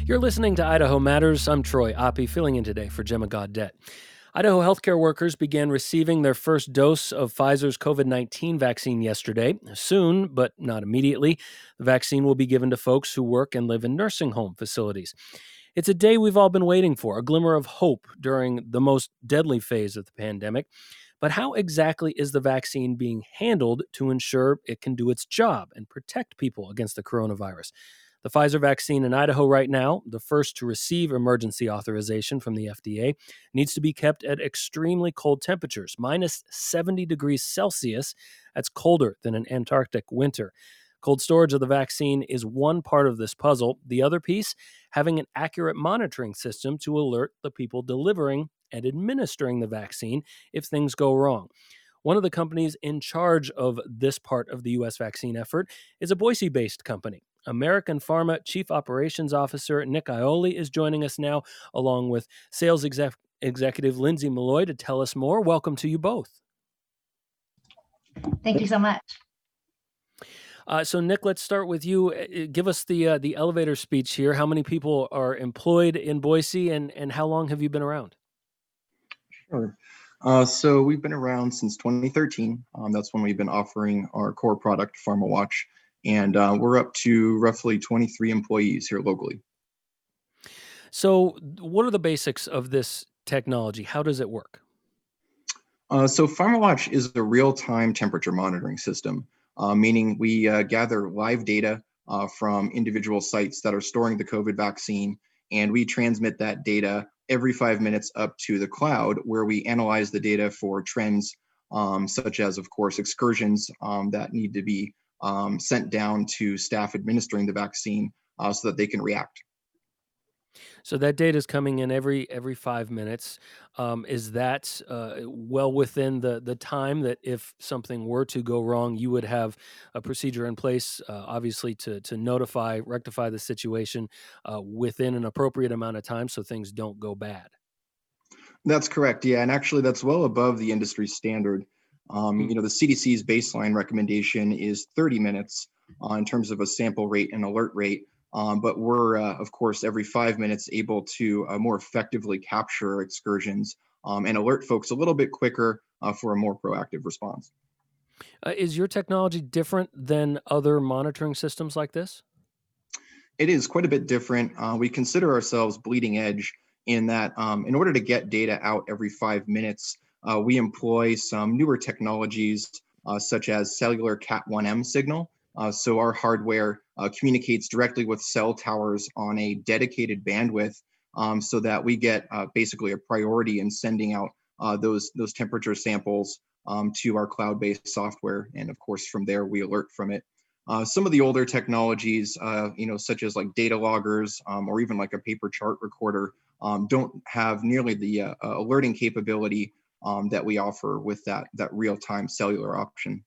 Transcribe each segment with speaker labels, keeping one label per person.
Speaker 1: You're listening to Idaho Matters. I'm Troy Oppie, filling in today for Gemma Gaudet. Idaho healthcare workers began receiving their first dose of Pfizer's COVID-19 vaccine yesterday. Soon, but not immediately, the vaccine will be given to folks who work and live in nursing home facilities. It's a day we've all been waiting for, a glimmer of hope during the most deadly phase of the pandemic. But how exactly is the vaccine being handled to ensure it can do its job and protect people against the coronavirus? The Pfizer vaccine in Idaho right now, the first to receive emergency authorization from the FDA, needs to be kept at extremely cold temperatures, minus 70 degrees Celsius. That's colder than an Antarctic winter. Cold storage of the vaccine is one part of this puzzle. The other piece, having an accurate monitoring system to alert the people delivering and administering the vaccine if things go wrong. One of the companies in charge of this part of the U.S. vaccine effort is a Boise-based company. American Pharma Chief Operations Officer Nick Aioli is joining us now, along with Sales Executive Lindsay Malloy, to tell us more. Welcome to you both.
Speaker 2: Thank you so much.
Speaker 1: So, Nick, let's start with you. Give us the elevator speech here. How many people are employed in Boise, and how long have you been around?
Speaker 3: Sure. So we've been around since 2013. That's when we've been offering our core product, PharmaWatch. And we're up to roughly 23 employees here locally.
Speaker 1: So what are the basics of this technology? How does it work?
Speaker 3: So PharmaWatch is a real-time temperature monitoring system, meaning we gather live data from individual sites that are storing the COVID vaccine, and we transmit that data every 5 minutes up to the cloud, where we analyze the data for trends, such as, of course, excursions that need to be sent down to staff administering the vaccine so that they can react.
Speaker 1: So that data is coming in every 5 minutes. Is that well within the time that if something were to go wrong, you would have a procedure in place, obviously, to rectify the situation within an appropriate amount of time so things don't go bad?
Speaker 3: That's correct. Yeah, and actually that's well above the industry standard. The CDC's baseline recommendation is 30 minutes in terms of a sample rate and alert rate. But we're, of course, every 5 minutes able to more effectively capture excursions and alert folks a little bit quicker for a more proactive response.
Speaker 1: Is your technology different than other monitoring systems like this?
Speaker 3: It is quite a bit different. We consider ourselves bleeding edge in that in order to get data out every 5 minutes, we employ some newer technologies such as cellular Cat1M signal. So our hardware communicates directly with cell towers on a dedicated bandwidth so that we get basically a priority in sending out those temperature samples to our cloud-based software. And of course, from there, we alert from it. Some of the older technologies, such as like data loggers or even like a paper chart recorder, don't have nearly the alerting capability that we offer with that real-time cellular option.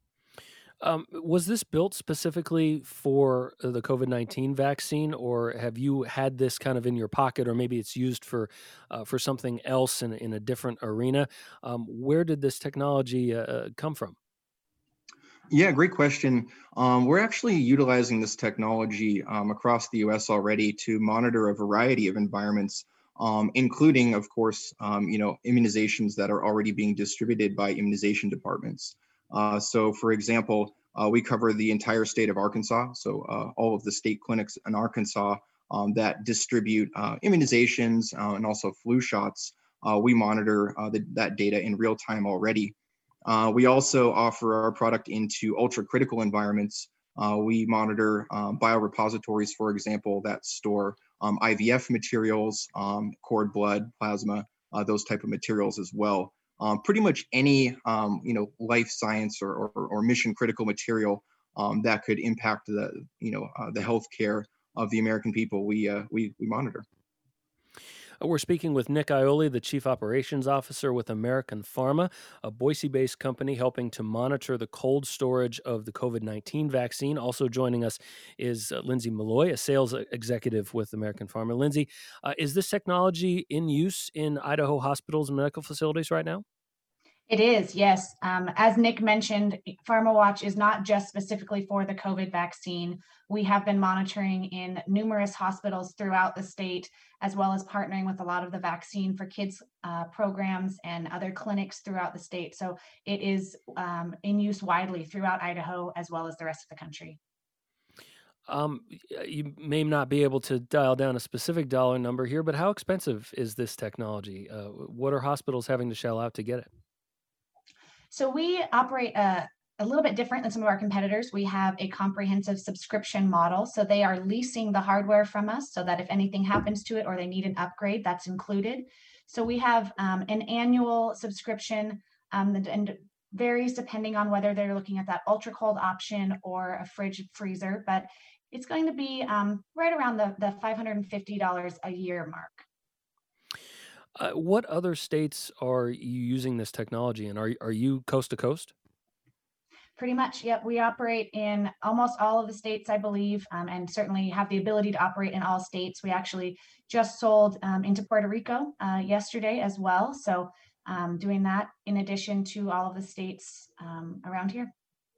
Speaker 1: Was this built specifically for the COVID-19 vaccine, or have you had this kind of in your pocket, or maybe it's used for something else in a different arena? Where did this technology come from?
Speaker 3: Yeah, great question. We're actually utilizing this technology across the U.S. already to monitor a variety of environments, including, of course, immunizations that are already being distributed by immunization departments. So, for example, we cover the entire state of Arkansas, so all of the state clinics in Arkansas that distribute immunizations and also flu shots. We monitor that data in real time already. We also offer our product into ultra critical environments. We monitor biorepositories, for example, that store IVF materials, cord blood, plasma, those type of materials as well. Pretty much any life science or mission critical material that could impact the healthcare of the American people, we monitor.
Speaker 1: We're speaking with Nick Aioli, the Chief Operations Officer with American Pharma, a Boise-based company helping to monitor the cold storage of the COVID-19 vaccine. Also joining us is Lindsay Malloy, a sales executive with American Pharma. Lindsay, is this technology in use in Idaho hospitals and medical facilities right now?
Speaker 2: It is, yes. As Nick mentioned, PharmaWatch is not just specifically for the COVID vaccine. We have been monitoring in numerous hospitals throughout the state, as well as partnering with a lot of the Vaccine for Kids programs and other clinics throughout the state. So it is in use widely throughout Idaho, as well as the rest of the country.
Speaker 1: You may not be able to dial down a specific dollar number here, but how expensive is this technology? What are hospitals having to shell out to get it?
Speaker 2: So we operate a little bit different than some of our competitors. We have a comprehensive subscription model. So they are leasing the hardware from us so that if anything happens to it or they need an upgrade, that's included. So we have an annual subscription and varies depending on whether they're looking at that ultra cold option or a fridge freezer, but it's going to be right around the $550 a year mark.
Speaker 1: What other states are you using this technology in? Are you coast to coast?
Speaker 2: Pretty much, yep. We operate in almost all of the states, I believe, and certainly have the ability to operate in all states. We actually just sold into Puerto Rico yesterday as well. So doing that in addition to all of the states around here.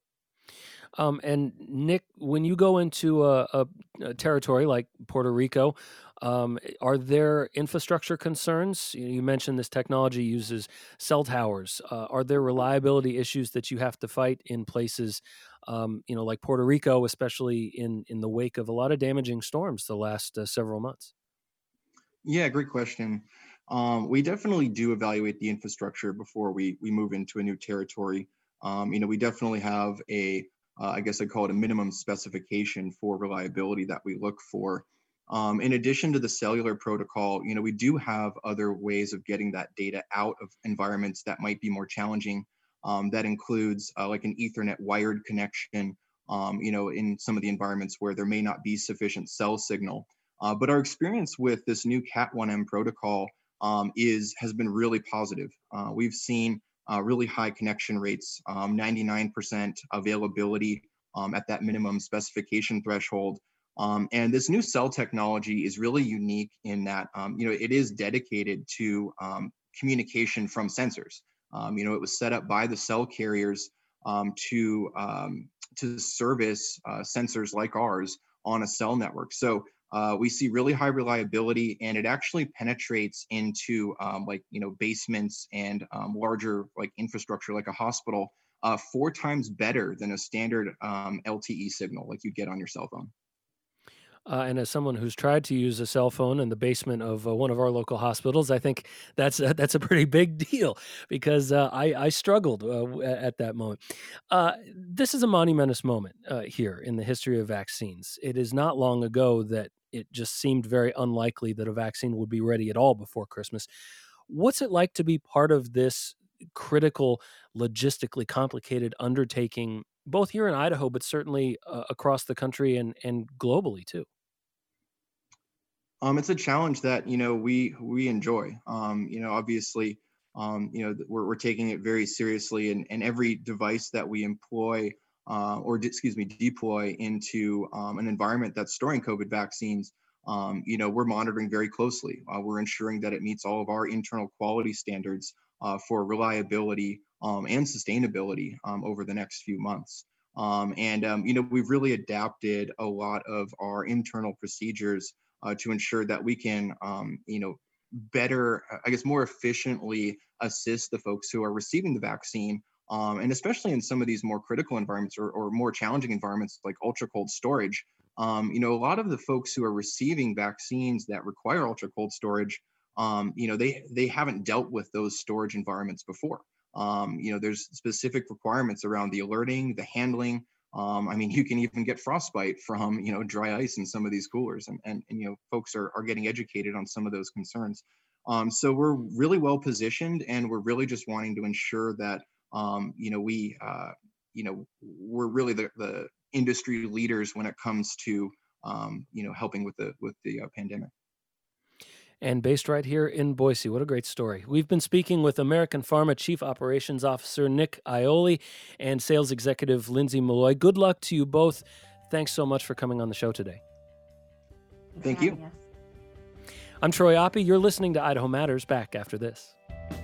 Speaker 1: And Nick, when you go into a territory like Puerto Rico, are there infrastructure concerns? You mentioned this technology uses cell towers. Are there reliability issues that you have to fight in places, like Puerto Rico, especially in the wake of a lot of damaging storms the last several months?
Speaker 3: Yeah, great question. We definitely do evaluate the infrastructure before we move into a new territory. We definitely have I guess I'd call it a minimum specification for reliability that we look for. In addition to the cellular protocol, we do have other ways of getting that data out of environments that might be more challenging. That includes like an Ethernet wired connection, in some of the environments where there may not be sufficient cell signal. But our experience with this new Cat1M protocol has been really positive. We've seen really high connection rates, 99% availability at that minimum specification threshold. And this new cell technology is really unique in that, it is dedicated to communication from sensors. It was set up by the cell carriers to service sensors like ours on a cell network. So we see really high reliability, and it actually penetrates into basements and larger infrastructure like a hospital 4 times better than a standard LTE signal like you get on your cell phone.
Speaker 1: And as someone who's tried to use a cell phone in the basement of one of our local hospitals, I think that's a pretty big deal because I struggled at that moment. This is a monumentous moment here in the history of vaccines. It is not long ago that it just seemed very unlikely that a vaccine would be ready at all before Christmas. What's it like to be part of this critical, logistically complicated undertaking, both here in Idaho, but certainly across the country and globally too?
Speaker 3: It's a challenge that we enjoy. Obviously, we're taking it very seriously, and every device that we employ deploy into an environment that's storing COVID vaccines, we're monitoring very closely. We're ensuring that it meets all of our internal quality standards for reliability and sustainability over the next few months. We've really adapted a lot of our internal procedures to ensure that we can, better, I guess, more efficiently assist the folks who are receiving the vaccine. And especially in some of these more critical environments or more challenging environments like ultra cold storage, a lot of the folks who are receiving vaccines that require ultra cold storage, they haven't dealt with those storage environments before. There's specific requirements around the alerting, the handling. You can even get frostbite from, dry ice in some of these coolers, and folks are getting educated on some of those concerns. So we're really well positioned, and we're really just wanting to ensure that, we're really the industry leaders when it comes to, helping with the pandemic.
Speaker 1: And based right here in Boise. What a great story. We've been speaking with American Pharma Chief Operations Officer Nick Aioli and Sales Executive Lindsay Malloy. Good luck to you both. Thanks so much for coming on the show today.
Speaker 3: Thank you.
Speaker 2: Us.
Speaker 1: I'm Troy Oppie. You're listening to Idaho Matters. Back after this.